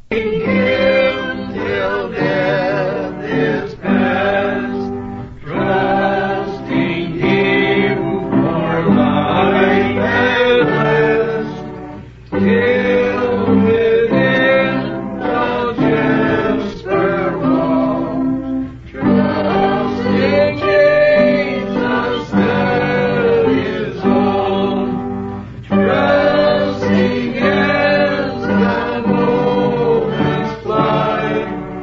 Him till death is past, trusting Him for life at last, till within the Jasper walls, trusting Jesus that is all, trusting as the moments fly,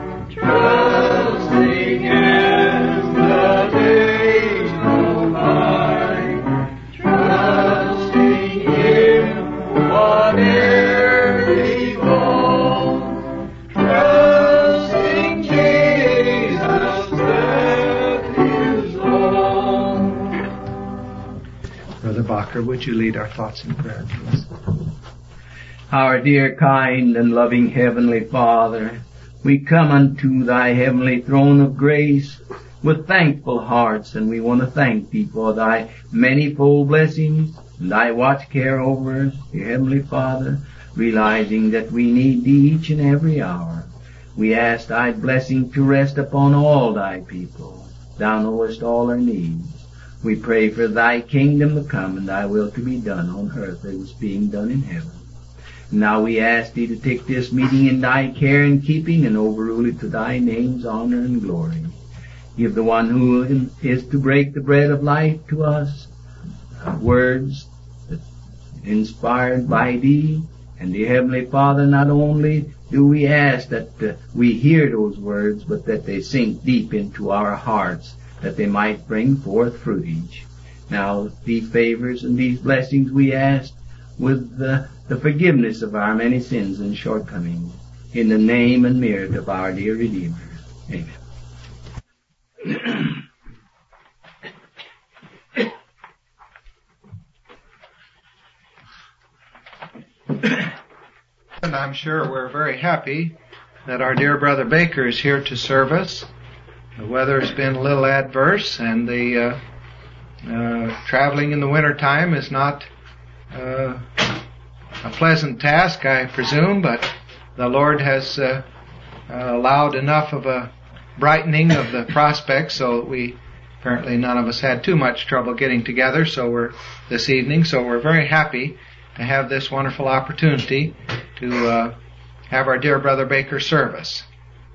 trusting as the days go by, trusting Him whate'er befall, trusting Jesus that is all. Brother Bacher, would you lead our thoughts in prayer, please? Our dear, kind, and loving Heavenly Father, we come unto Thy heavenly throne of grace with thankful hearts, and we want to thank Thee for Thy manifold blessings, and Thy watch care over us, dear Heavenly Father, realizing that we need Thee each and every hour. We ask Thy blessing to rest upon all Thy people. Thou knowest all our needs. We pray for Thy kingdom to come and Thy will to be done on earth as it's being done in heaven. Now we ask Thee to take this meeting in Thy care and keeping and overrule it to Thy name's honor and glory. Give the one who is to break the bread of life to us words that inspired by Thee. And dear Heavenly Father, not only do we ask that we hear those words, but that they sink deep into our hearts, that they might bring forth fruitage. Now these favors and these blessings we ask with the forgiveness of our many sins and shortcomings, in the name and merit of our dear Redeemer. Amen. And I'm sure we're very happy that our dear Brother Baker is here to serve us. The weather's been a little adverse, and the traveling in the wintertime is not a pleasant task, I presume, but the Lord has allowed enough of a brightening of the prospects so that we apparently none of us had too much trouble getting together this evening, so we're very happy to have this wonderful opportunity to have our dear Brother Baker serve us.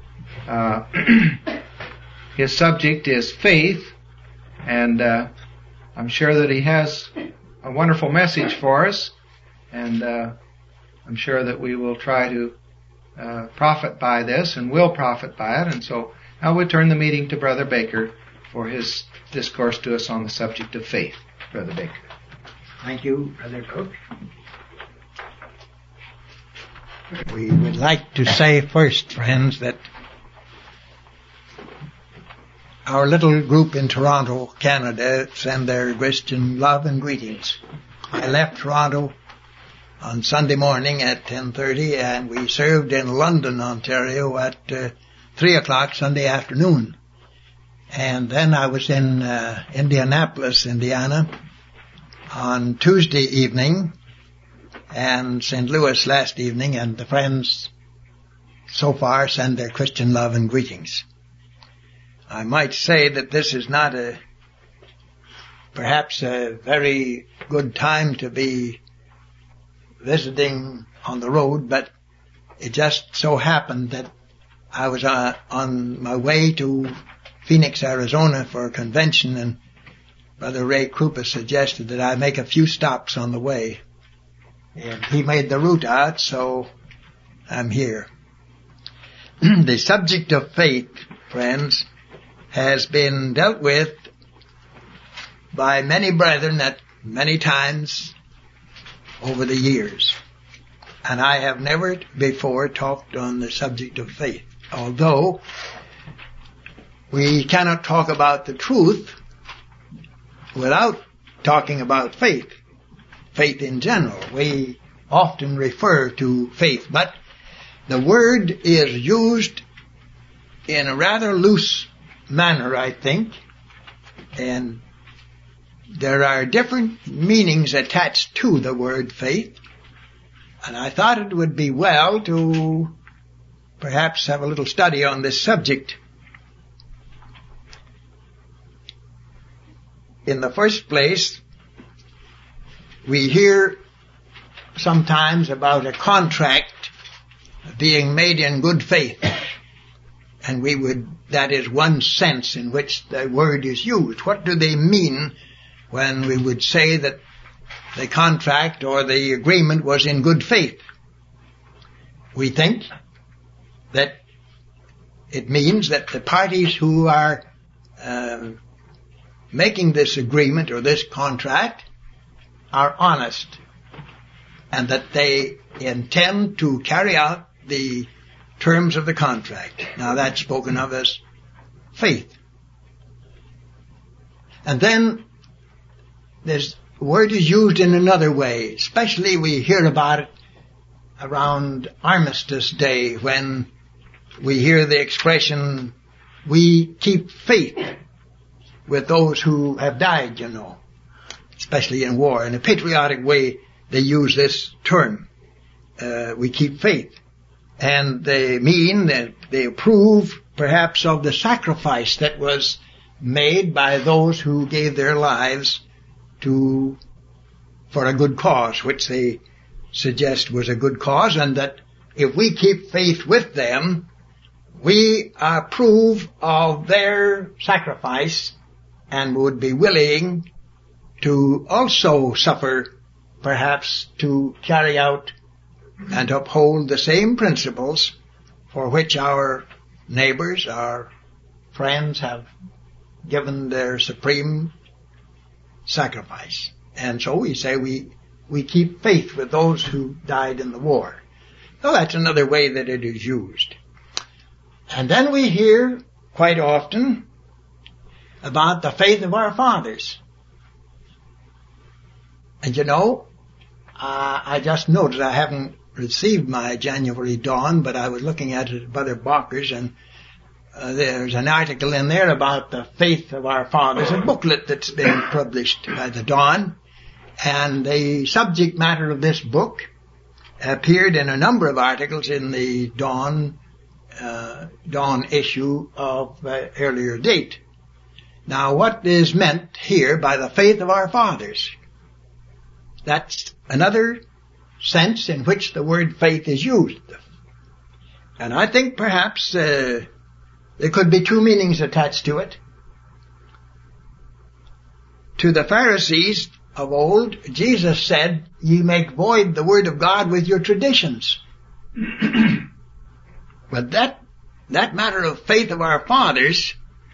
His subject is faith, and I'm sure that he has a wonderful message for us, and I'm sure that we will try to profit by this and will profit by it. And so I would turn the meeting to Brother Baker for his discourse to us on the subject of faith. Brother Baker. Thank you, Brother Cook. We would like to say first, friends, that our little group in Toronto, Canada, send their Christian love and greetings. I left Toronto on Sunday morning at 10:30, and we served in London, Ontario at 3 o'clock Sunday afternoon. And then I was in Indianapolis, Indiana on Tuesday evening, and St. Louis last evening, and the friends so far send their Christian love and greetings. I might say that this is not perhaps a very good time to be visiting on the road, but it just so happened that I was on my way to Phoenix, Arizona for a convention, and Brother Ray Krupa suggested that I make a few stops on the way. And he made the route out, so I'm here. The subject of faith, friends, has been dealt with by many brethren at many times over the years. And I have never before talked on the subject of faith, although we cannot talk about the truth without talking about faith. Faith in general. We often refer to faith, but the word is used in a rather loose manner, I think, and there are different meanings attached to the word faith, and I thought it would be well to perhaps have a little study on this subject. In the first place, we hear sometimes about a contract being made in good faith. And that is one sense in which the word is used. What do they mean when we would say that the contract or the agreement was in good faith? We think that it means that the parties who are making this agreement or this contract are honest, and that they intend to carry out the terms of the contract. Now that's spoken of as faith. And then this word is used in another way. Especially we hear about it around Armistice Day, when we hear the expression, we keep faith with those who have died, you know, especially in war. In a patriotic way, they use this term, we keep faith. And they mean that they approve perhaps of the sacrifice that was made by those who gave their lives for a good cause, which they suggest was a good cause, and that if we keep faith with them, we approve of their sacrifice and would be willing to also suffer, perhaps to carry out and uphold the same principles for which our neighbors, our friends have given their supreme sacrifice. And so we say we keep faith with those who died in the war. So that's another way that it is used. And then we hear quite often about the faith of our fathers. And you know, I just noticed I haven't received my January Dawn, but I was looking at it at Brother Barker's, and there's an article in there about the faith of our fathers, a booklet that's been published by the Dawn. And the subject matter of this book appeared in a number of articles in the Dawn issue of earlier date. Now, what is meant here by the faith of our fathers? That's another sense in which the word faith is used. And I think perhaps there could be two meanings attached to it. To the Pharisees of old, Jesus said, ye make void the word of God with your traditions. But that matter of faith of our fathers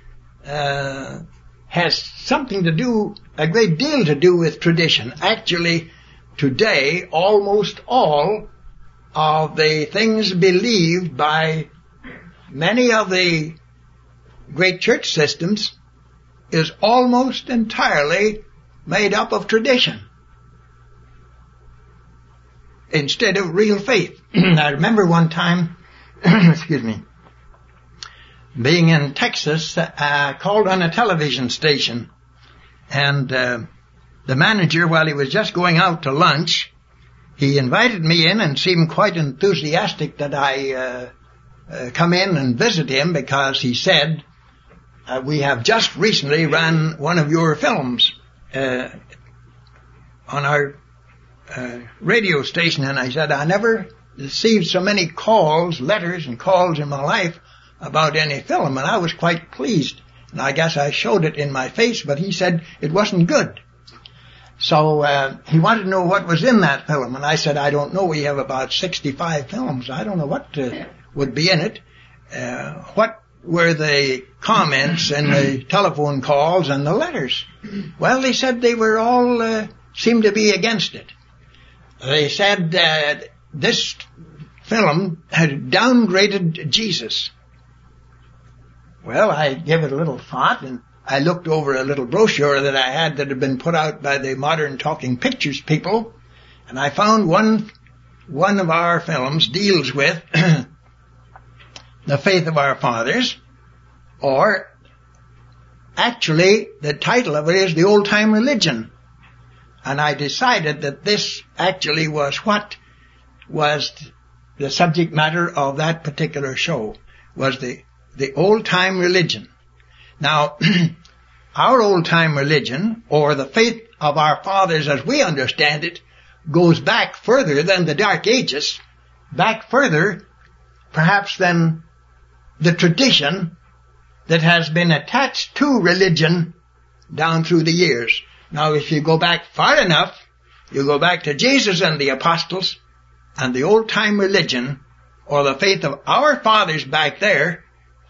has something to do, a great deal to do with tradition. Actually, today, almost all of the things believed by many of the great church systems is almost entirely made up of tradition instead of real faith. I remember one time, excuse me, being in Texas, called on a television station, and the manager, while he was just going out to lunch, he invited me in and seemed quite enthusiastic that I come in and visit him, because he said, we have just recently run one of your films on our radio station. And I said, I never received so many letters and calls in my life about any film, and I was quite pleased. And I guess I showed it in my face, but he said it wasn't good. So he wanted to know what was in that film, and I said, I don't know. We have about 65 films. I don't know what would be in it. What were the comments and the telephone calls and the letters? Well, they said they were all seemed to be against it. They said that this film had downgraded Jesus. Well, I gave it a little thought, and I looked over a little brochure that I had that had been put out by the Modern Talking Pictures people, and I found one of our films deals with the faith of our fathers, or actually the title of it is The Old Time Religion. And I decided that this actually was what was the subject matter of that particular show was the old-time religion. Now, our old-time religion, or the faith of our fathers as we understand it, goes back further than the Dark Ages, back further perhaps than the tradition that has been attached to religion down through the years. Now, if you go back far enough, you go back to Jesus and the apostles, and the old-time religion, or the faith of our fathers back there,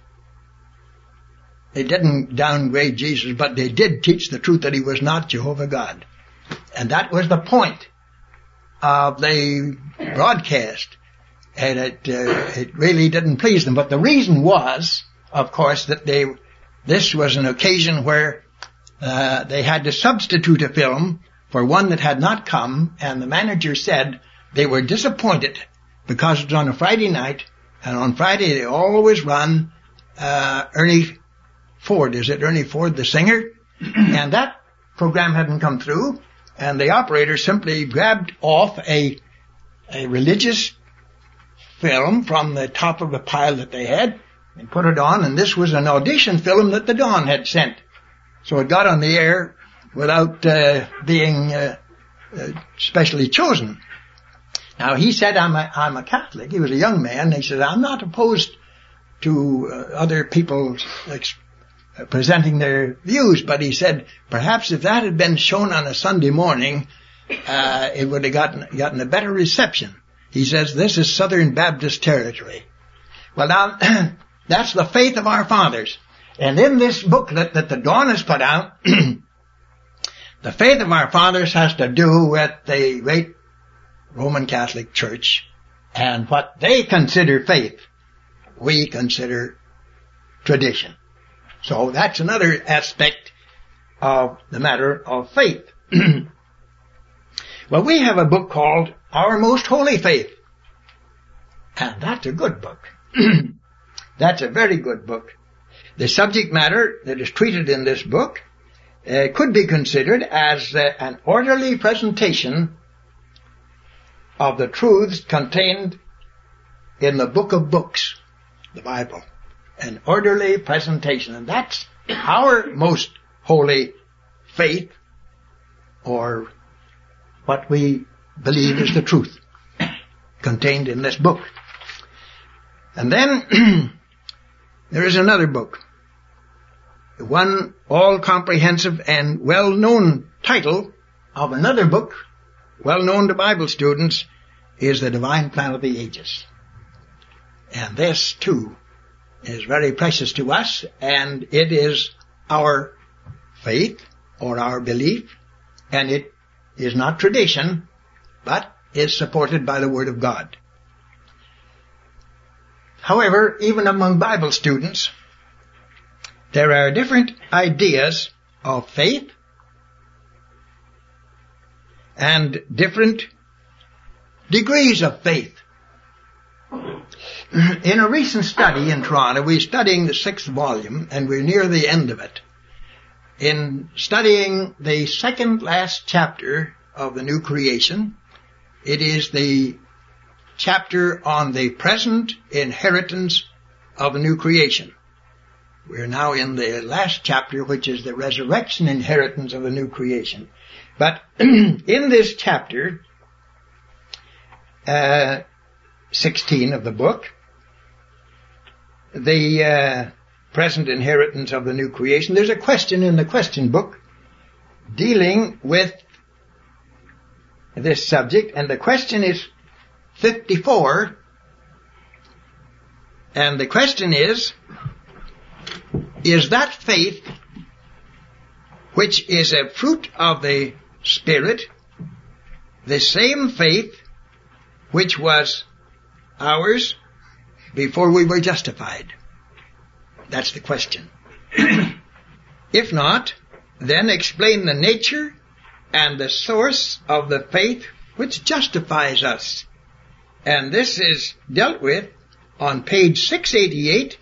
they didn't downgrade Jesus, but they did teach the truth that he was not Jehovah God. And that was the point of the broadcast. And it really didn't please them. But the reason was, of course, that this was an occasion where they had to substitute a film for one that had not come, and the manager said they were disappointed because it was on a Friday night, and on Friday they always run Ernie Ford. Is it Ernie Ford, the singer? And that program hadn't come through, and the operator simply grabbed off a religious film from the top of the pile that they had and put it on, and this was an audition film that the Dawn had sent. So it got on the air without being specially chosen. Now, he said, I'm a Catholic. He was a young man. He said, I'm not opposed to other people presenting their views, but he said, perhaps if that had been shown on a Sunday morning, it would have gotten a better reception. He says, this is Southern Baptist territory. Well, now, that's the faith of our fathers. And in this booklet that the Dawn has put out, the faith of our fathers has to do with the great Roman Catholic Church and what they consider faith. We consider tradition. So that's another aspect of the matter of faith. Well, we have a book called Our Most Holy Faith. And that's a good book. That's a very good book. The subject matter that is treated in this book could be considered as an orderly presentation of the truths contained in the book of books, the Bible. An orderly presentation. And that's our most holy faith, or what we believe is the truth contained in this book. And then there is another book. The one all-comprehensive and well-known title of another book, well-known to Bible students, is The Divine Plan of the Ages. And this, too, is very precious to us, and it is our faith, or our belief, and it is not tradition, but is supported by the Word of God. However, even among Bible students, there are different ideas of faith and different degrees of faith. In a recent study in Toronto, we're studying the 6th volume, and we're near the end of it. In studying the second last chapter of the New Creation, it is the chapter on the present inheritance of the New Creation. We're now in the last chapter, which is the resurrection inheritance of the New Creation. But in this chapter, 16 of the book, the present inheritance of the New Creation, there's a question in the question book dealing with this subject, and the question is 54, and the question is that faith which is a fruit of the Spirit the same faith which was ours before we were justified? That's the question. If not, then explain the nature and the source of the faith which justifies us. And this is dealt with on page 688,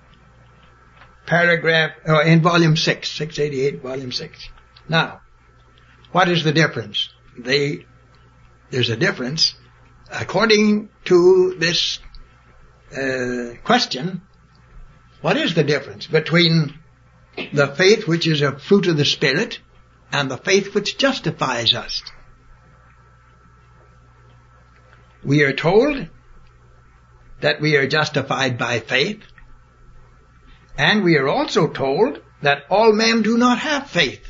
in volume 6, 688, volume 6. Now, what is the difference? There's a difference, according to this question, what is the difference between the faith which is a fruit of the Spirit and the faith which justifies us? We are told that we are justified by faith, and we are also told that all men do not have faith.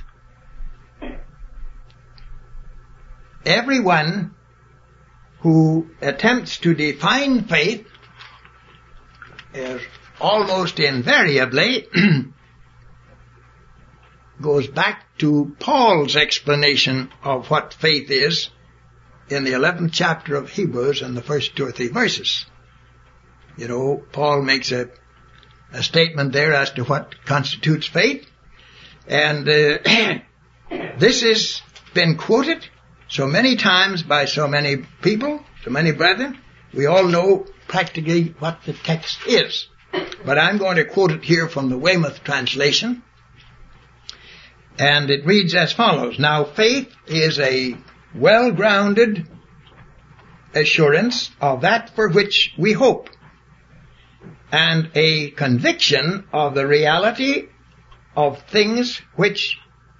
Everyone who attempts to define faith is almost invariably goes back to Paul's explanation of what faith is in the 11th chapter of Hebrews and the first 2 or 3 verses. You know, Paul makes a statement there as to what constitutes faith, and this has been quoted so many times by so many people, so many brethren. We all know practically what the text is, but I'm going to quote it here from the Weymouth translation, and it reads as follows. Now, faith is a well-grounded assurance of that for which we hope, and a conviction of the reality of things which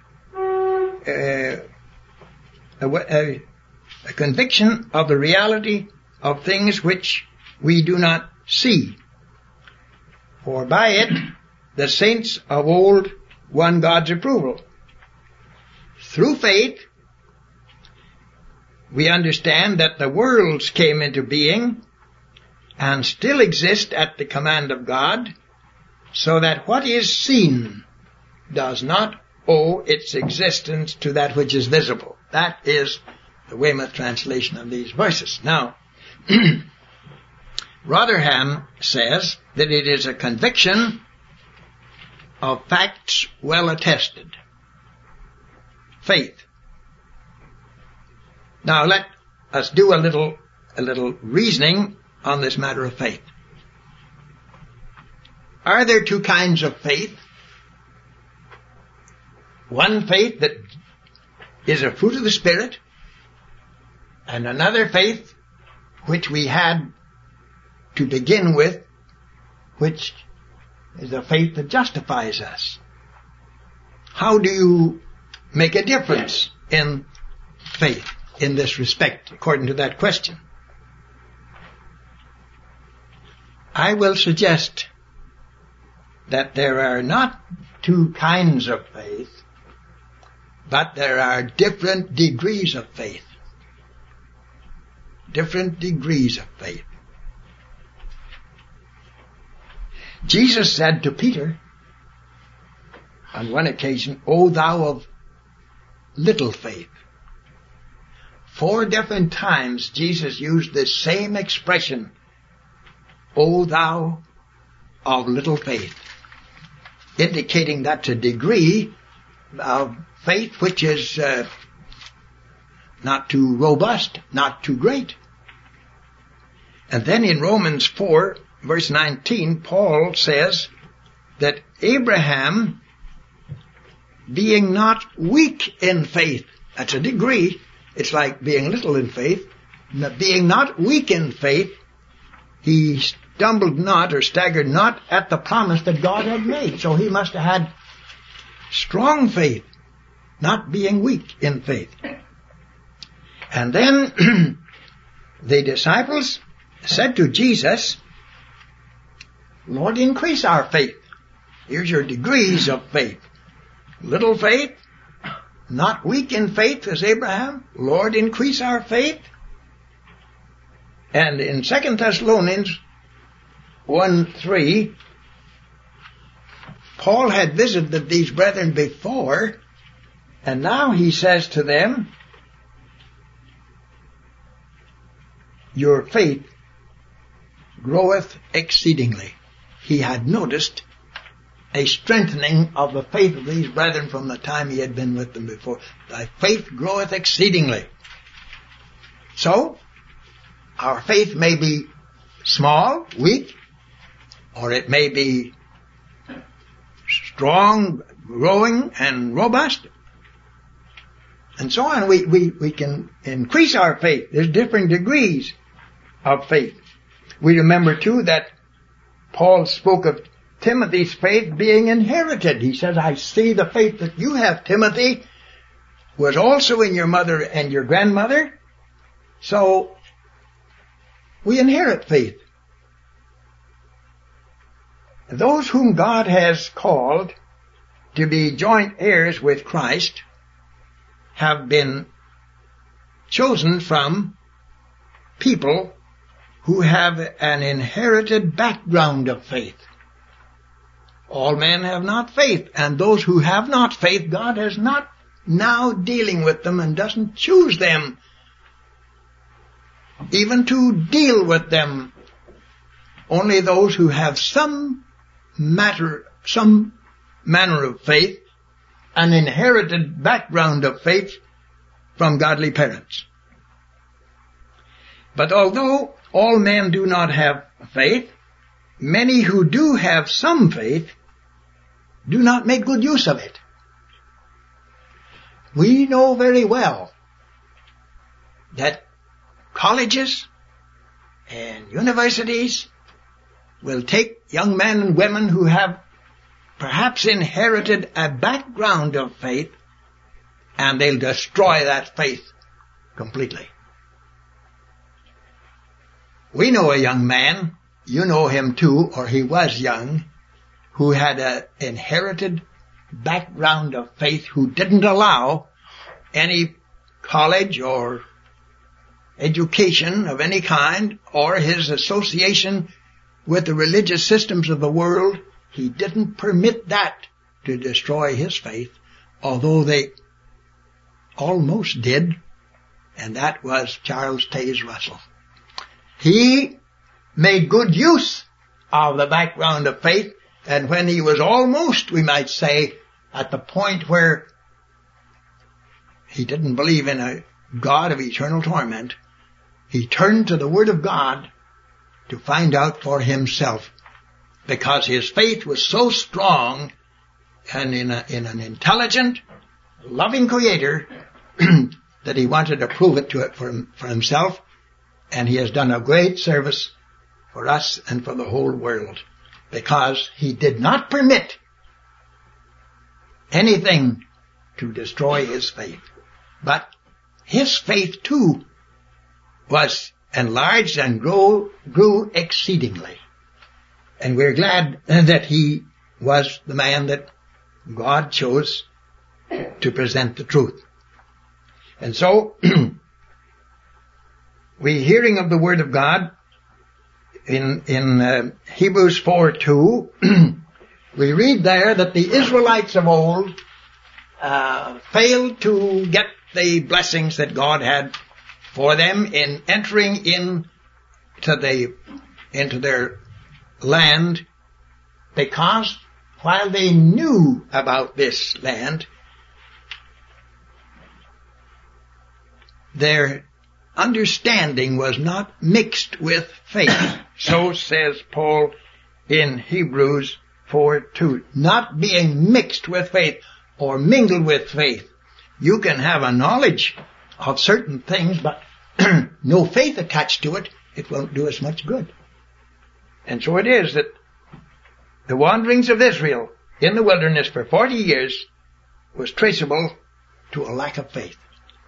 a conviction of the reality of things which we do not see. For by it the saints of old won God's approval. Through faith we understand that the worlds came into being and still exist at the command of God, so that what is seen does not owe its existence to that which is visible. That is the Weymouth translation of these verses. Now, Rotherham says that it is a conviction of facts well attested. Faith. Now let us do a little reasoning on this matter of faith. Are there 2 kinds of faith? One faith that is a fruit of the Spirit, and another faith which we had to begin with, which is the faith that justifies us. How do you make a difference in faith in this respect, according to that question? I will suggest that there are not 2 kinds of faith, but there are different degrees of faith. Different degrees of faith. Jesus said to Peter on one occasion, O thou of little faith. 4 different times Jesus used this same expression, O thou of little faith, indicating that's a degree of faith which is not too robust, not too great. And then in Romans 4, verse 19, Paul says that Abraham, being not weak in faith, that's a degree, it's like being little in faith, being not weak in faith, he stumbled not or staggered not at the promise that God had made. So he must have had strong faith, not being weak in faith. And then the disciples said to Jesus, Lord, increase our faith. Here's your degrees of faith. Little faith, not weak in faith as Abraham. Lord, increase our faith. And in 2 Thessalonians 1:3, Paul had visited these brethren before, and now he says to them, your faith groweth exceedingly. He had noticed a strengthening of the faith of these brethren from the time he had been with them before. Thy faith groweth exceedingly. So, our faith may be small, weak, or it may be strong, growing, and robust, and so on. We can increase our faith. There's different degrees. of faith. We remember too that Paul spoke of Timothy's faith being inherited. He says, I see the faith that you have, Timothy, was also in your mother and your grandmother. So we inherit faith. Those whom God has called to be joint heirs with Christ have been chosen from people who have an inherited background of faith. All men have not faith, and those who have not faith, God is not now dealing with them and doesn't choose them even to deal with them. Only those who have some manner of faith, an inherited background of faith from godly parents. But although all men do not have faith, many who do have some faith do not make good use of it. We know very well that colleges and universities will take young men and women who have perhaps inherited a background of faith, and they'll destroy that faith completely. We know a young man, you know him too, or he was young, who had an inherited background of faith, who didn't allow any college or education of any kind, or his association with the religious systems of the world. He didn't permit that to destroy his faith, although they almost did, and that was Charles Taze Russell. He made good use of the background of faith, and when he was almost, we might say, at the point where he didn't believe in a God of eternal torment, he turned to the Word of God to find out for himself, because his faith was so strong and in an intelligent, loving Creator that he wanted to prove it for himself, and he has done a great service for us and for the whole world, because he did not permit anything to destroy his faith. But his faith too was enlarged and grew exceedingly. And we're glad that he was the man that God chose to present the truth. And so, we hearing of the Word of God in Hebrews 4:2, we read there that the Israelites of old failed to get the blessings that God had for them in entering into their land, because while they knew about this land, their understanding was not mixed with faith. So says Paul in Hebrews 4:2, not being mixed with faith or mingled with faith. You can have a knowledge of certain things, but no faith attached to it, it won't do us much good. And so it is that the wanderings of Israel in the wilderness for 40 years was traceable to a lack of faith.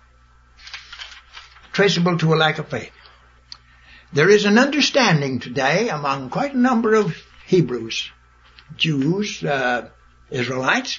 Traceable to a lack of faith. There is an understanding today among quite a number of Hebrews, Jews, Israelites,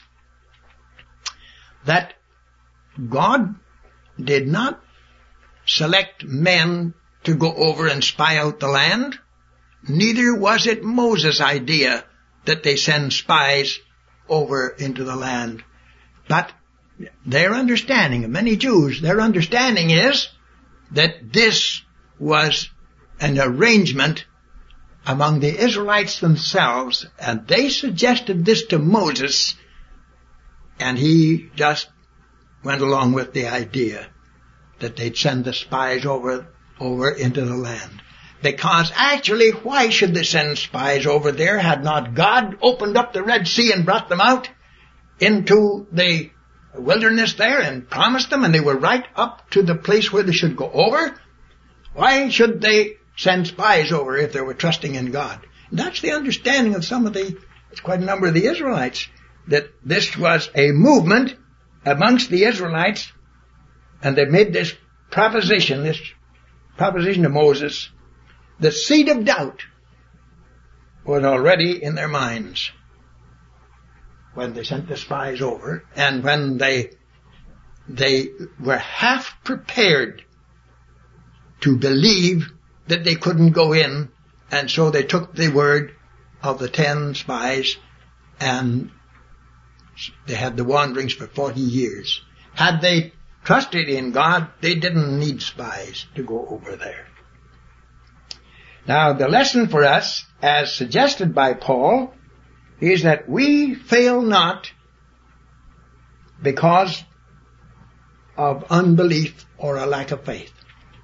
that God did not select men to go over and spy out the land. Neither was it Moses' idea that they send spies over into the land. But their understanding, of many Jews, their understanding is that this was an arrangement among the Israelites themselves, and they suggested this to Moses, and he just went along with the idea that they'd send the spies over into the land. Because actually, why should they send spies over there? Had not God opened up the Red Sea and brought them out into the wilderness there and promised them, and they were right up to the place where they should go over? Why should they send spies over if they were trusting in God. And that's the understanding of it's quite a number of the Israelites, that this was a movement amongst the Israelites, and they made this proposition to Moses. The seed of doubt was already in their minds when they sent the spies over, and when they were half prepared to believe that they couldn't go in, and so they took the word of the 10 spies, and they had the wanderings for 40 years. Had they trusted in God, they didn't need spies to go over there. Now, the lesson for us, as suggested by Paul, is that we fail not because of unbelief or a lack of faith.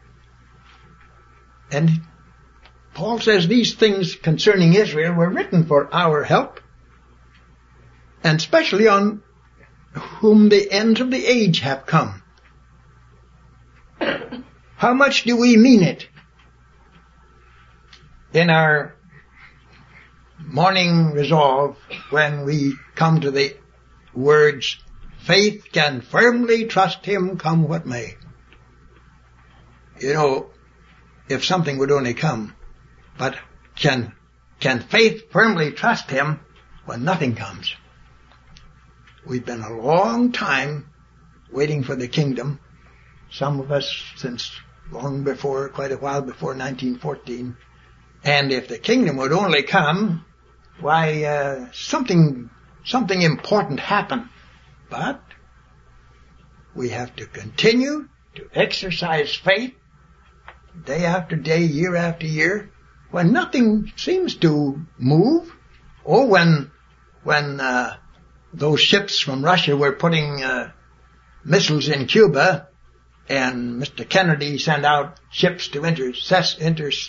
And Paul says these things concerning Israel were written for our help, and especially on whom the ends of the age have come. How much do we mean it in our morning resolve when we come to the words, faith can firmly trust him come what may? You know, if something would only come, but can faith firmly trust him when nothing comes? We've been a long time waiting for the kingdom, some of us since long before, quite a while before 1914. And if the kingdom would only come, why, something important happen. But we have to continue to exercise faith day after day, year after year, when nothing seems to move, or when those ships from Russia were putting missiles in Cuba, and Mr. Kennedy sent out ships to intercept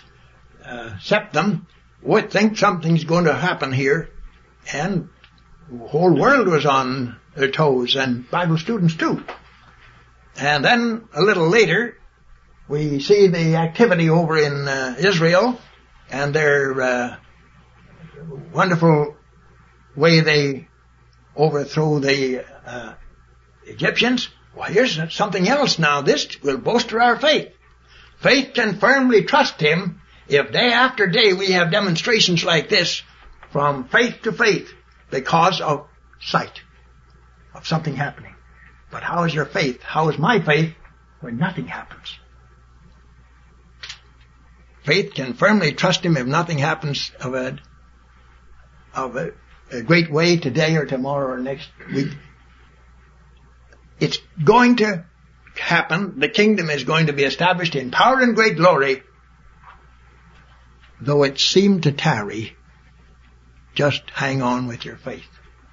them, would think something's going to happen here, and the whole world was on their toes, and Bible students too. And then a little later, we see the activity over in Israel, and their wonderful way they overthrow the Egyptians. Why, here's something else now. This will bolster our faith. Faith can firmly trust him if day after day we have demonstrations like this from faith to faith because of sight of something happening. But how is your faith? How is my faith when nothing happens? Faith can firmly trust him if nothing happens of a great way today or tomorrow or next week. It's going to happen. The kingdom is going to be established in power and great glory. Though it seem to tarry, just hang on with your faith.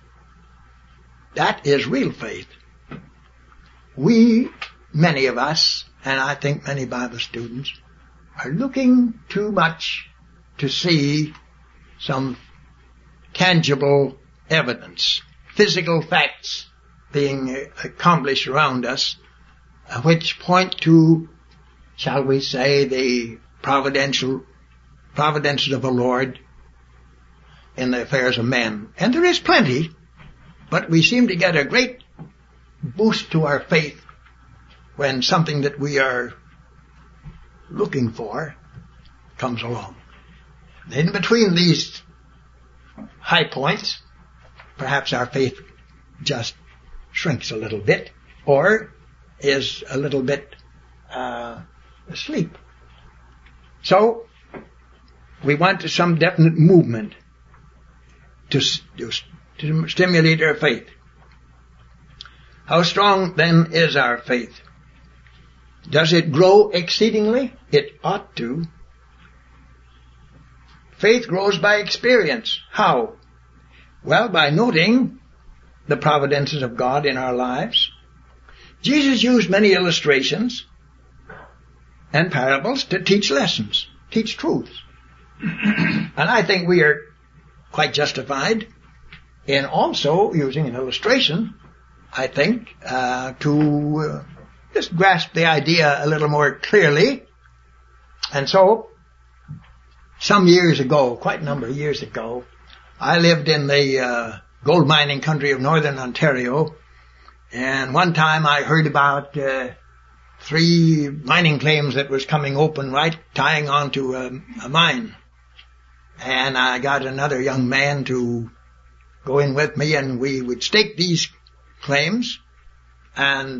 That is real faith. We, many of us, and I think many Bible students, are looking too much to see some tangible evidence, physical facts being accomplished around us, which point to, shall we say, the providences of the Lord in the affairs of men. And there is plenty, but we seem to get a great boost to our faith when something that we are looking for comes along. In between these high points, perhaps our faith just shrinks a little bit, or is a little bit asleep. So, we want some definite movement to stimulate our faith. How strong then is our faith? Does it grow exceedingly? It ought to. Faith grows by experience. How? Well, by noting the providences of God in our lives. Jesus used many illustrations and parables to teach lessons, teach truths. And I think we are quite justified in also using an illustration, I think, to just grasp the idea a little more clearly. And so, some years ago, quite a number of years ago, I lived in the gold mining country of northern Ontario, and one time I heard about 3 mining claims that was coming open right tying onto a mine. And I got another young man to go in with me, and we would stake these claims and,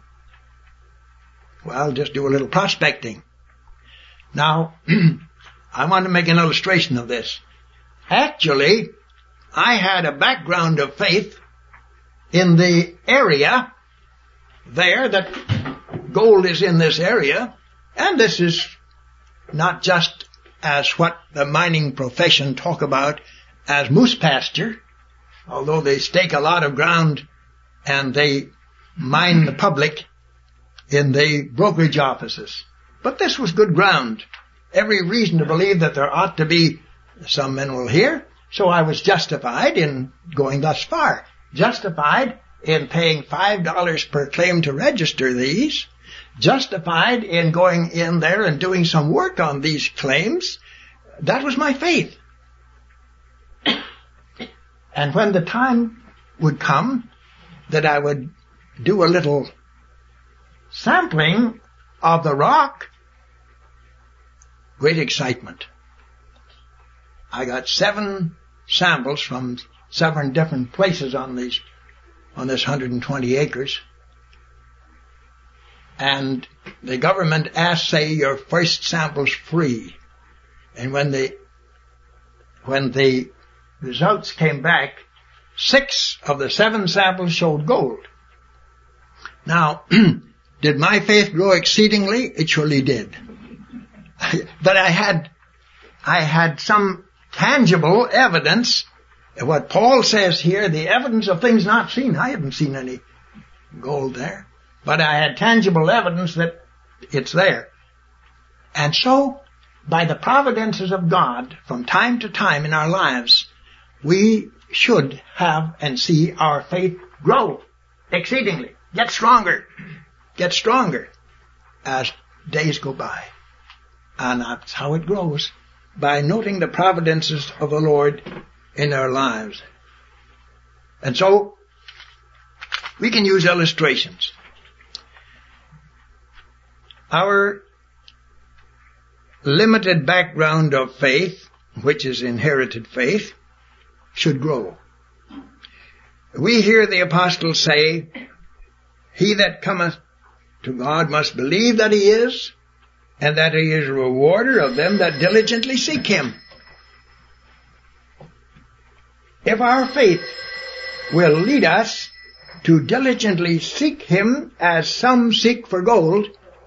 just do a little prospecting. Now, I want to make an illustration of this. Actually, I had a background of faith in the area there, that gold is in this area, and this is not just as what the mining profession talk about as moose pasture, although they stake a lot of ground and they mine the public in the brokerage offices. But this was good ground. Every reason to believe that there ought to be some mineral here, so I was justified in going thus far. Justified in paying $5 per claim to register these. Justified in going in there and doing some work on these claims. That was my faith. And when the time would come that I would do a little sampling of the rock, great excitement. I got 7 samples from 7 different places on this 120 acres. And the government asked, say, your first sample's free. And when the results came back, 6 of the 7 samples showed gold. Now, did my faith grow exceedingly? It surely did. But I had some tangible evidence. What Paul says here, the evidence of things not seen. I haven't seen any gold there. But I had tangible evidence that it's there. And so, by the providences of God, from time to time in our lives, we should have and see our faith grow exceedingly. Get stronger as days go by. And that's how it grows, by noting the providences of the Lord in our lives. And so, we can use illustrations. Our limited background of faith, which is inherited faith, should grow. We hear the apostles say, he that cometh to God must believe that he is, and that he is a rewarder of them that diligently seek him. If our faith will lead us to diligently seek him as some seek for gold,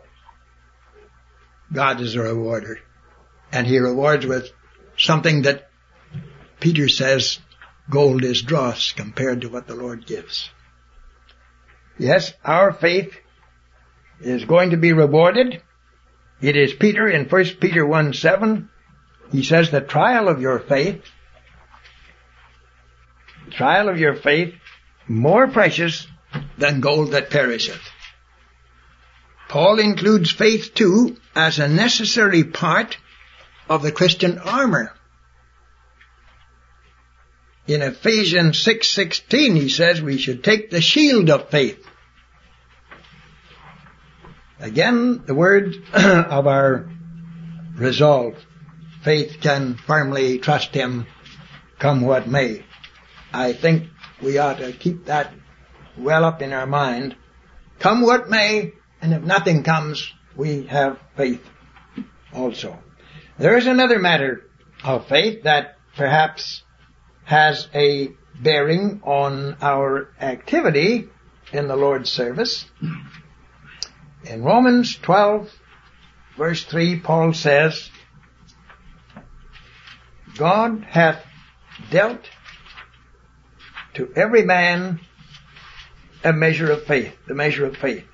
God is a rewarder. And he rewards with something that Peter says gold is dross compared to what the Lord gives. Yes, our faith is going to be rewarded. It is Peter in 1 Peter 1:7. He says the trial of your faith, more precious than gold that perisheth. Paul includes faith too as a necessary part of the Christian armor. In Ephesians 6:16 he says we should take the shield of faith. Again, the word of our resolve. Faith can firmly trust him come what may. I think we ought to keep that well up in our mind. Come what may, and if nothing comes, we have faith also. There is another matter of faith that perhaps has a bearing on our activity in the Lord's service. In Romans 12, verse 3, Paul says, God hath dealt to every man a measure of faith, the measure of faith.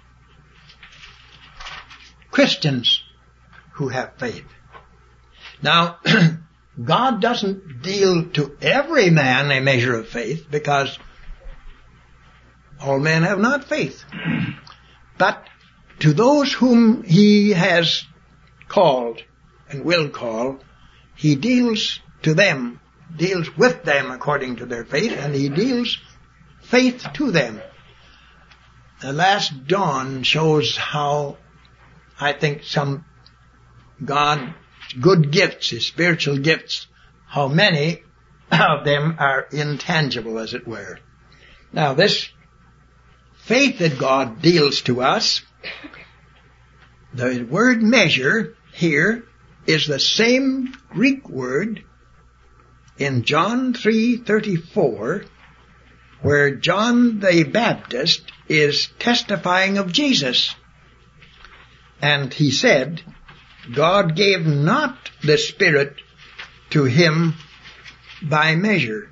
Christians who have faith. Now, God doesn't deal to every man a measure of faith, because all men have not faith. But to those whom he has called and will call, He deals with them according to their faith, and He deals faith to them. The last dawn shows how, I think, some God's good gifts, His spiritual gifts, how many of them are intangible, as it were. Now, this faith that God deals to us, the word measure here is the same Greek word in John 3:34, where John the Baptist is testifying of Jesus. And he said, God gave not the Spirit to him by measure.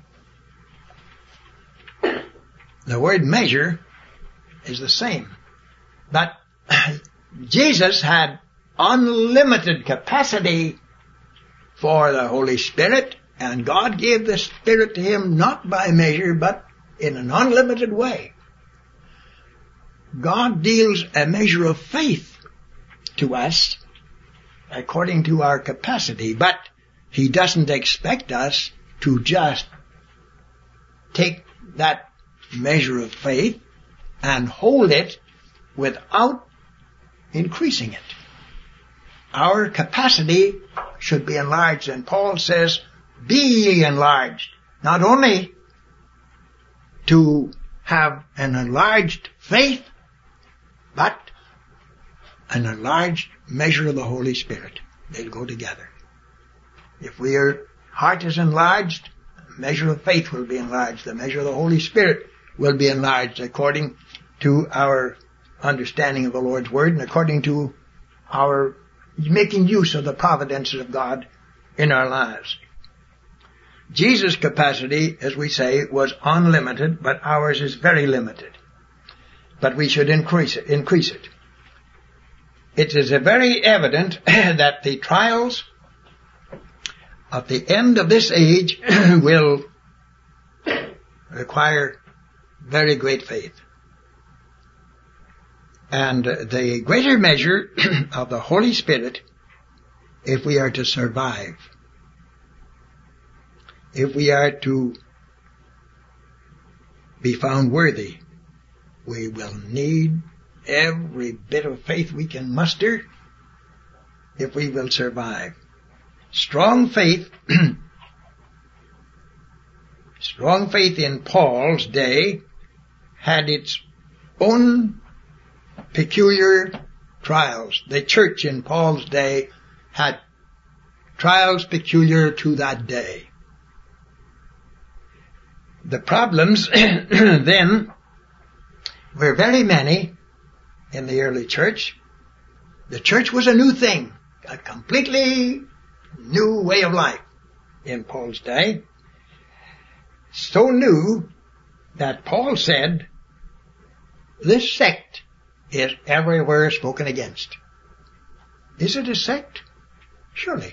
The word measure is the same. But Jesus had unlimited capacity for the Holy Spirit, and God gave the Spirit to him not by measure, but in an unlimited way. God deals a measure of faith to us according to our capacity, but He doesn't expect us to just take that measure of faith and hold it without increasing it. Our capacity should be enlarged, and Paul says, be ye enlarged, not only to have an enlarged faith, but an enlarged measure of the Holy Spirit. They'll go together. If our heart is enlarged, the measure of faith will be enlarged. The measure of the Holy Spirit will be enlarged according to our understanding of the Lord's Word and according to our making use of the providences of God in our lives. Jesus' capacity, as we say, was unlimited, but ours is very limited. But we should increase it. It is very evident that the trials of the end of this age will require very great faith. And the greater measure of the Holy Spirit, if we are to survive, if we are to be found worthy, we will need every bit of faith we can muster if we will survive. Strong faith in Paul's day had its own peculiar trials. The church in Paul's day had trials peculiar to that day. The problems then were very many in the early church. The church was a new thing, a completely new way of life in Paul's day. So new that Paul said, this sect is everywhere spoken against. Is it a sect? Surely.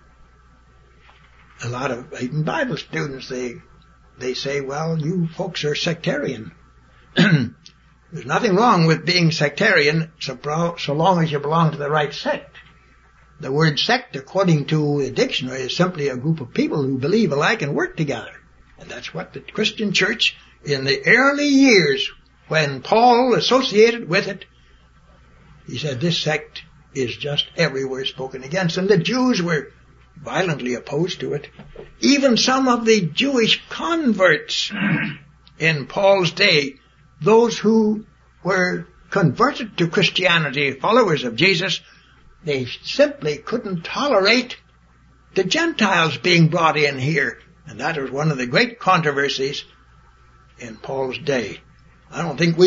A lot of even Bible students, they say, well, you folks are sectarian. There's nothing wrong with being sectarian so long as you belong to the right sect. The word sect, according to the dictionary, is simply a group of people who believe alike and work together. And that's what the Christian church in the early years, when Paul associated with it, he said this sect is just everywhere spoken against. And the Jews were violently opposed to it. Even some of the Jewish converts in Paul's day, those who were converted to Christianity, followers of Jesus, they simply couldn't tolerate the Gentiles being brought in here. And that was one of the great controversies in Paul's day. I don't think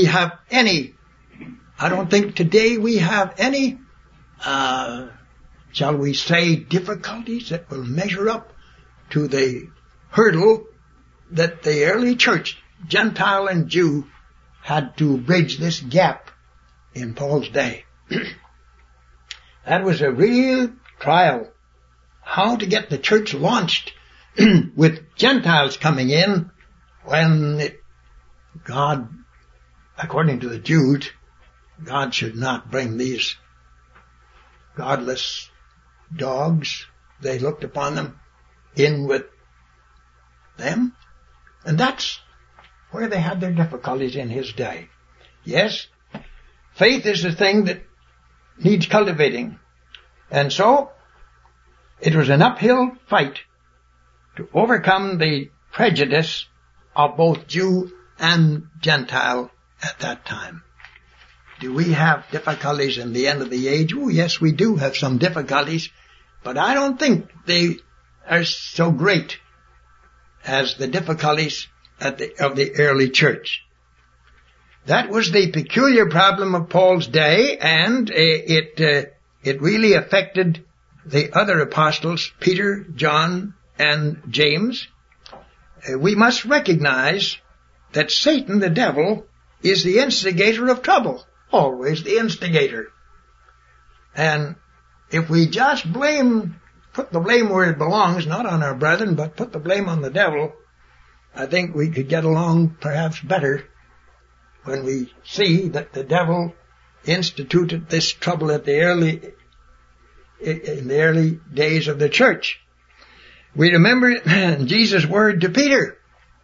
today we have any, shall we say, difficulties that will measure up to the hurdle that the early church, Gentile and Jew, had to bridge this gap in Paul's day. That was a real trial. How to get the church launched with Gentiles coming in when God, according to the Jews, God should not bring these godless dogs, they looked upon them, in with them. And that's where they had their difficulties in his day. Yes, faith is the thing that needs cultivating. And so, it was an uphill fight to overcome the prejudice of both Jew and Gentile at that time. Do we have difficulties in the end of the age? Oh, yes, we do have some difficulties, but I don't think they are so great as the difficulties of the early church. That was the peculiar problem of Paul's day, and it really affected the other apostles, Peter, John, and James. We must recognize that Satan, the devil, is the instigator of trouble. Always the instigator. And if we just put the blame where it belongs, not on our brethren, but put the blame on the devil, I think we could get along perhaps better when we see that the devil instituted this trouble in the early days of the church. We remember Jesus' word to Peter,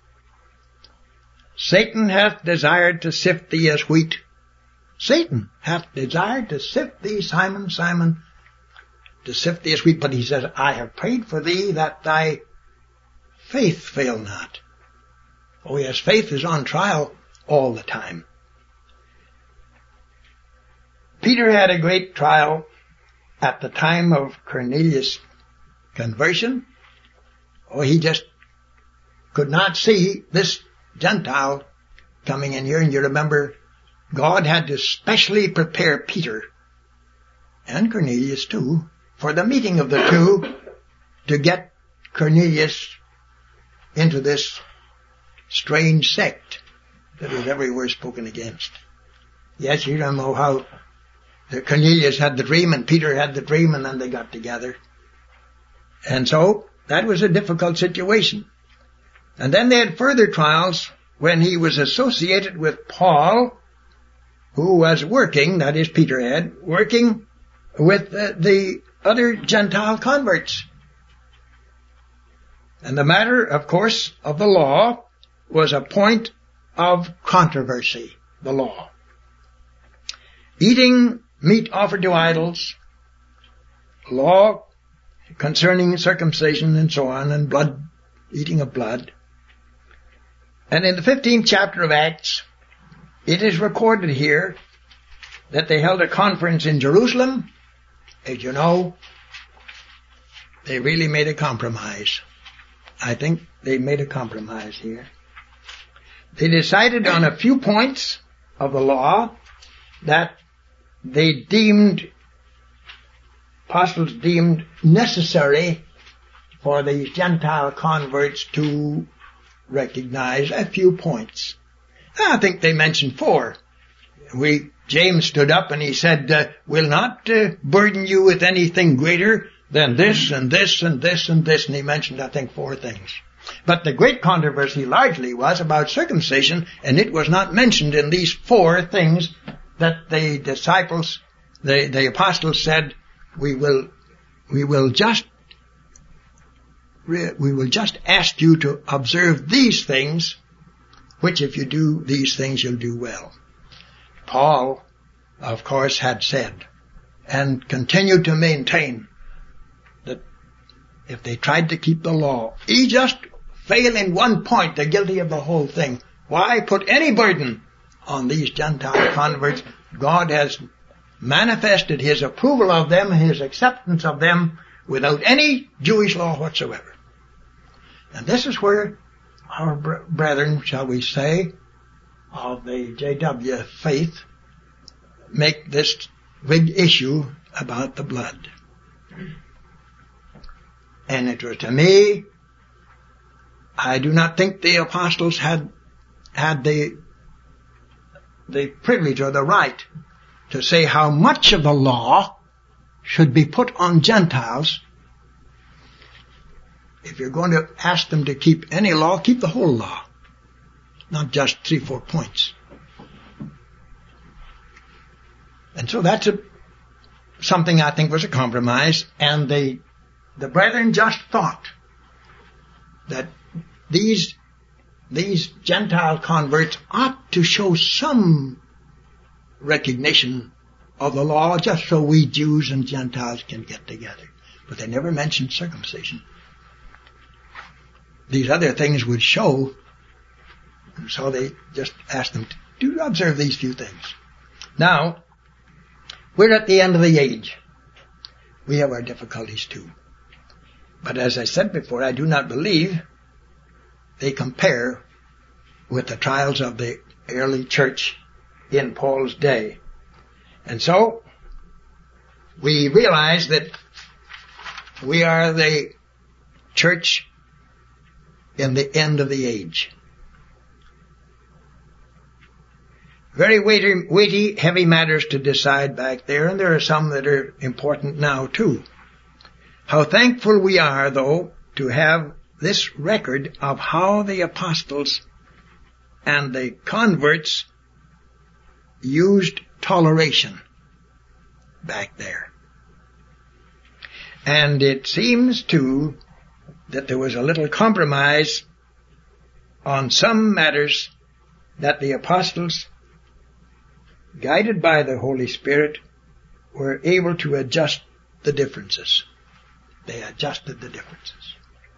Satan hath desired to sift thee as wheat. Satan hath desired to sift thee, Simon, Simon, to sift thee as wheat. But he says, I have prayed for thee that thy faith fail not. Oh yes, faith is on trial all the time. Peter had a great trial at the time of Cornelius' conversion. Oh, he just could not see this Gentile coming in here. And you remember, God had to specially prepare Peter and Cornelius too for the meeting of the two to get Cornelius into this strange sect that was everywhere spoken against. Yes, you don't know how Cornelius had the dream and Peter had the dream, and then they got together. And so that was a difficult situation. And then they had further trials when he was associated with Paul, who was working, that is Peter had, working with the other Gentile converts. And the matter, of course, of the law was a point of controversy, the law. Eating meat offered to idols, law concerning circumcision and so on, and blood, eating of blood. And in the 15th chapter of Acts, it is recorded here that they held a conference in Jerusalem. As you know, they really made a compromise. I think they made a compromise here. They decided on a few points of the law that apostles deemed necessary for the Gentile converts to recognize. A few points. I think they mentioned 4. James stood up and he said, we'll not burden you with anything greater than this and this and this and this. And he mentioned, I think, 4 things. But the great controversy largely was about circumcision, and it was not mentioned in these 4 things that the disciples, the apostles said, we will just ask you to observe these things, which if you do these things, you'll do well. Paul, of course, had said and continued to maintain that if they tried to keep the law, he just fail in one point, they're guilty of the whole thing. Why put any burden on these Gentile converts? God has manifested his approval of them, his acceptance of them, without any Jewish law whatsoever. And this is where our brethren, shall we say, of the JW faith, make this big issue about the blood. And it was, to me, I do not think the apostles had the privilege or the right to say how much of the law should be put on Gentiles. If you're going to ask them to keep any law, keep the whole law, not just 3-4 points. And so that's something I think was a compromise, and the the brethren just thought that these Gentile converts ought to show some recognition of the law just so we Jews and Gentiles can get together. But they never mentioned circumcision. These other things would show, and so they just asked them to observe these few things. Now, we're at the end of the age. We have our difficulties too. But as I said before, I do not believe they compare with the trials of the early church in Paul's day. And so, we realize that we are the church in the end of the age. Very weighty, heavy matters to decide back there, and there are some that are important now too. How thankful we are, though, to have this record of how the apostles and the converts used toleration back there. And it seems, too, that there was a little compromise on some matters that the apostles, guided by the Holy Spirit, were able to adjust the differences. They adjusted the differences.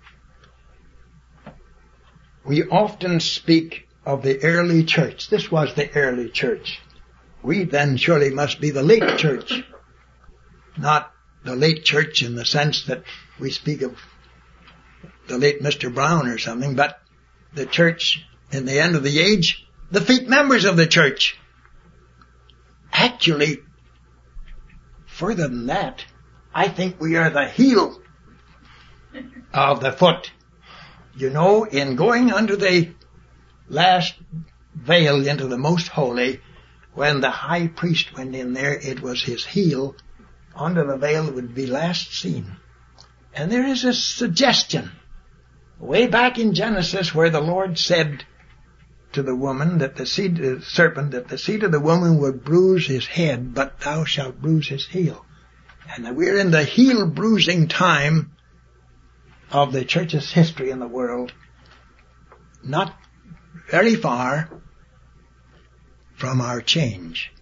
We often speak of the early church. This was the early church. We then surely must be the late church. Not the late church in the sense that we speak of the late Mr. Brown or something, but the church in the end of the age, the feet members of the church. Actually, further than that, I think we are the heel of the foot. You know, in going under the last veil into the most holy, when the high priest went in there, it was his heel under the veil that would be last seen. And there is a suggestion way back in Genesis where the Lord said to the woman that the seed of the serpent, that the seed of the woman would bruise his head, but thou shalt bruise his heel. And we're in the heel bruising time of the church's history in the world, not very far from our change.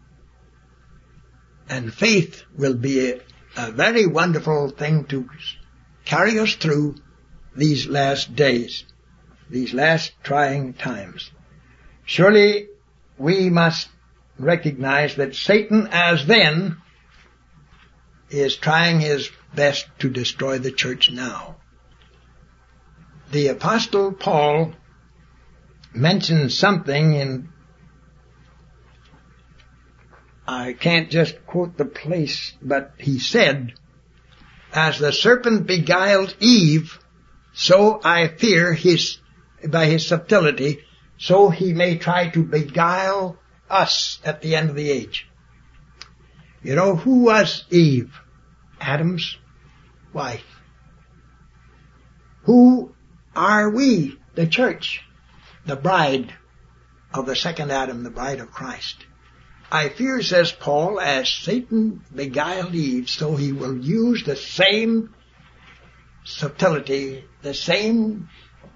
And faith will be a very wonderful thing to carry us through these last days, these last trying times. Surely we must recognize that Satan, as then, is trying his best to destroy the church now. The Apostle Paul mentioned something in, I can't just quote the place, but he said, as the serpent beguiled Eve, so I fear by his subtlety, so he may try to beguile us at the end of the age. You know, who was Eve? Adam's wife. Who are we? The church, the bride of the second Adam, the bride of Christ. I fear, says Paul, as Satan beguiled Eve, so he will use the same subtlety, the same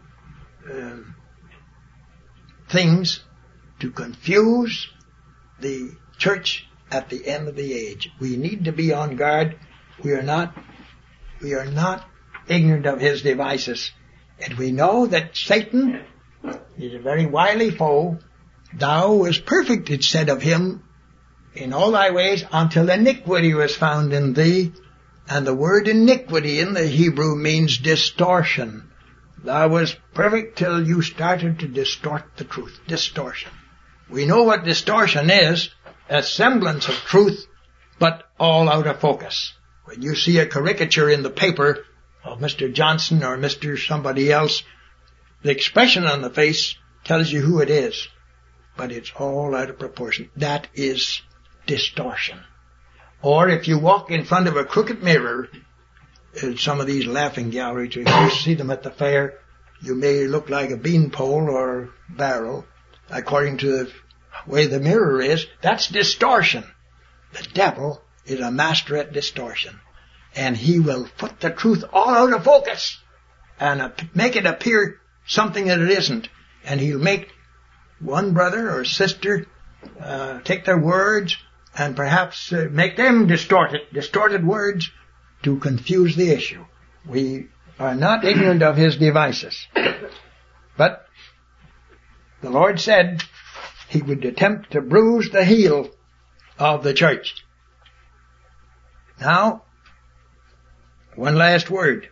things to confuse the church at the end of the age. We need to be on guard. We are not ignorant of his devices. And we know that Satan is a very wily foe. Thou was perfect, it said of him, in all thy ways, until iniquity was found in thee. And the word iniquity in the Hebrew means distortion. Thou was perfect till you started to distort the truth. Distortion. We know what distortion is, a semblance of truth, but all out of focus. When you see a caricature in the paper of Mr. Johnson or Mr. somebody else, the expression on the face tells you who it is, but it's all out of proportion. That is distortion. Or if you walk in front of a crooked mirror, in some of these laughing galleries, if you see them at the fair, you may look like a beanpole or barrel, according to the way the mirror is. That's distortion. The devil is a master at distortion. and he will put the truth all out of focus and make it appear something that it isn't. And he'll make one brother or sister take their words and perhaps make them distorted words to confuse the issue. We are not ignorant of his devices. But the Lord said he would attempt to bruise the heel of the church. Now, one last word.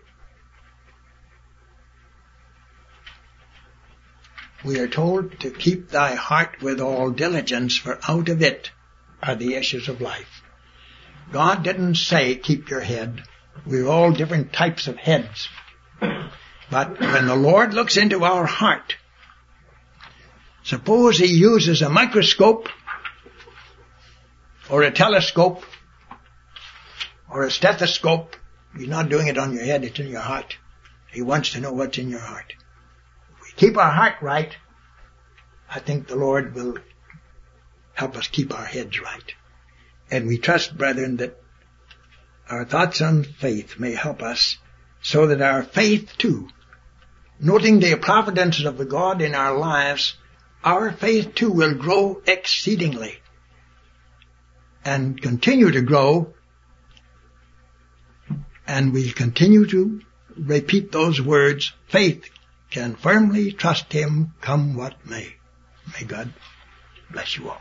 We are told to keep thy heart with all diligence, for out of it are the issues of life. God didn't say keep your head. We're all different types of heads. But when the Lord looks into our heart, suppose he uses a microscope or a telescope or a stethoscope. He's not doing it on your head, it's in your heart. He wants to know what's in your heart. If we keep our heart right, I think the Lord will help us keep our heads right. And we trust, brethren, that our thoughts on faith may help us so that our faith too, noting the providences of the God in our lives, our faith too will grow exceedingly and continue to grow, and we continue to repeat those words, faith can firmly trust him come what may. May God bless you all.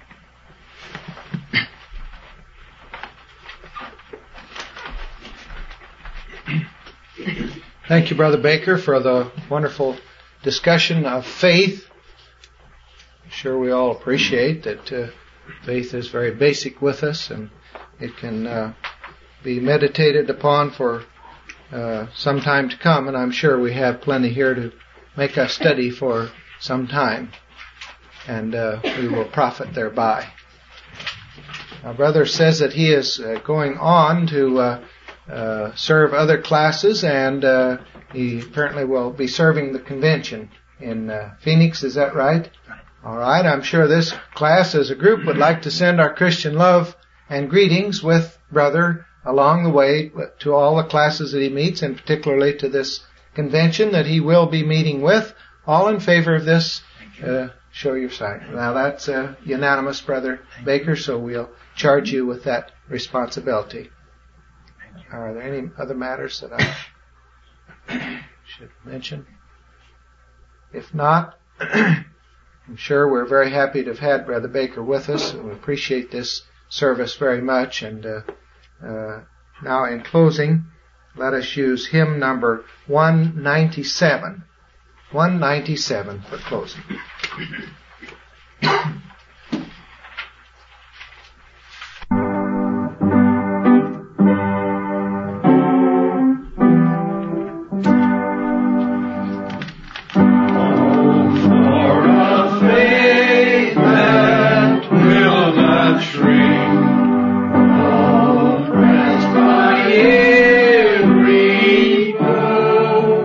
Thank you, Brother Baker, for the wonderful discussion of faith. I'm sure we all appreciate that faith is very basic with us, and it can be meditated upon for some time to come, and I'm sure we have plenty here to make us study for some time, and we will profit thereby. Our brother says that he is going on to serve other classes, and he apparently will be serving the convention in Phoenix. Is that right? All right. I'm sure this class as a group would like to send our Christian love and greetings with brother along the way to all the classes that he meets, and particularly to this convention that he will be meeting with. All in favor of this, show your sign. Now that's unanimous, Brother Baker, so we'll charge you with that responsibility. Are there any other matters that I should mention? If not, I'm sure we're very happy to have had Brother Baker with us, and we appreciate this service very much. And now in closing, let us use hymn number 197. 197 for closing.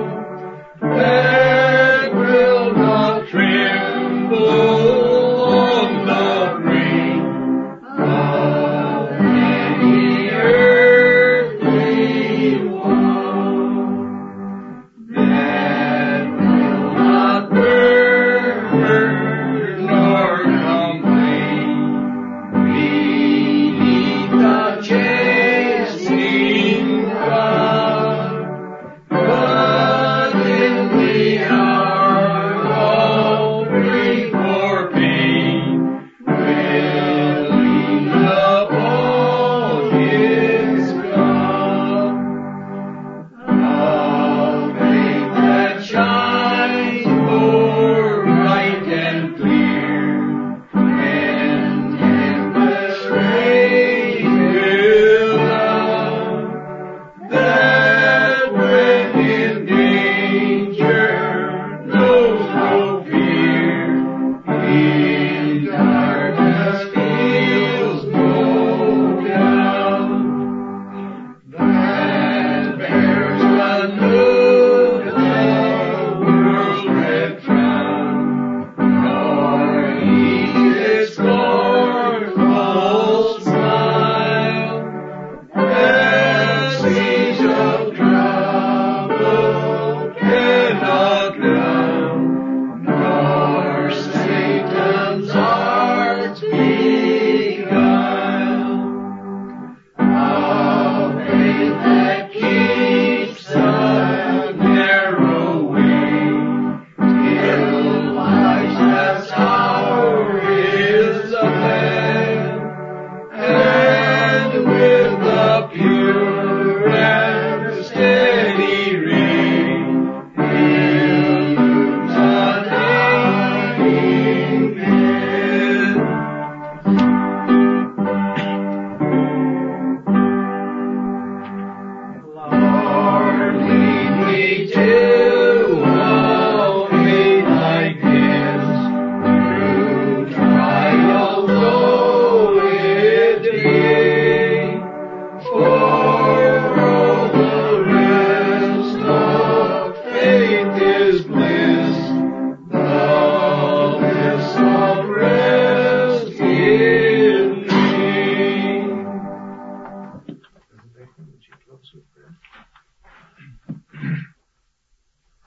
That will not tremble.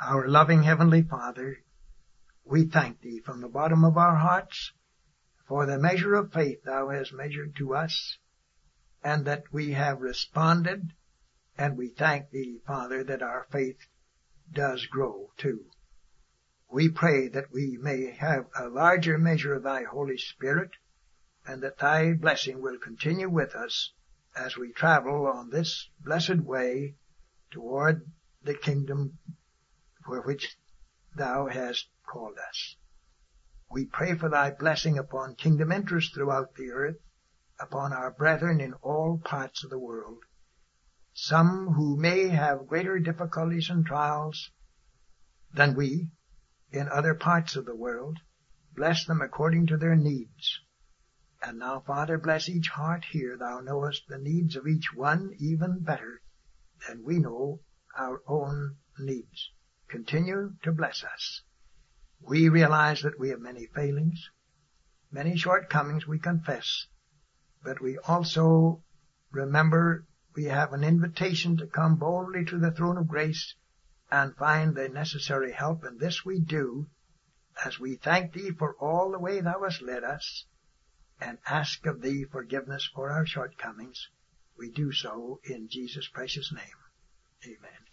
Our loving Heavenly Father, we thank Thee from the bottom of our hearts for the measure of faith Thou hast measured to us, and that we have responded, and we thank Thee, Father, that our faith does grow too. We pray that we may have a larger measure of Thy Holy Spirit, and that Thy blessing will continue with us as we travel on this blessed way toward the kingdom for which Thou hast called us. We pray for Thy blessing upon kingdom interests throughout the earth, upon our brethren in all parts of the world, some who may have greater difficulties and trials than we in other parts of the world. Bless them according to their needs. And now, Father, bless each heart here. Thou knowest the needs of each one even better than we know our own needs. Continue to bless us. We realize that we have many failings, many shortcomings we confess, but we also remember we have an invitation to come boldly to the throne of grace and find the necessary help, and this we do as we thank Thee for all the way Thou hast led us and ask of Thee forgiveness for our shortcomings. We do so in Jesus' precious name. Amen.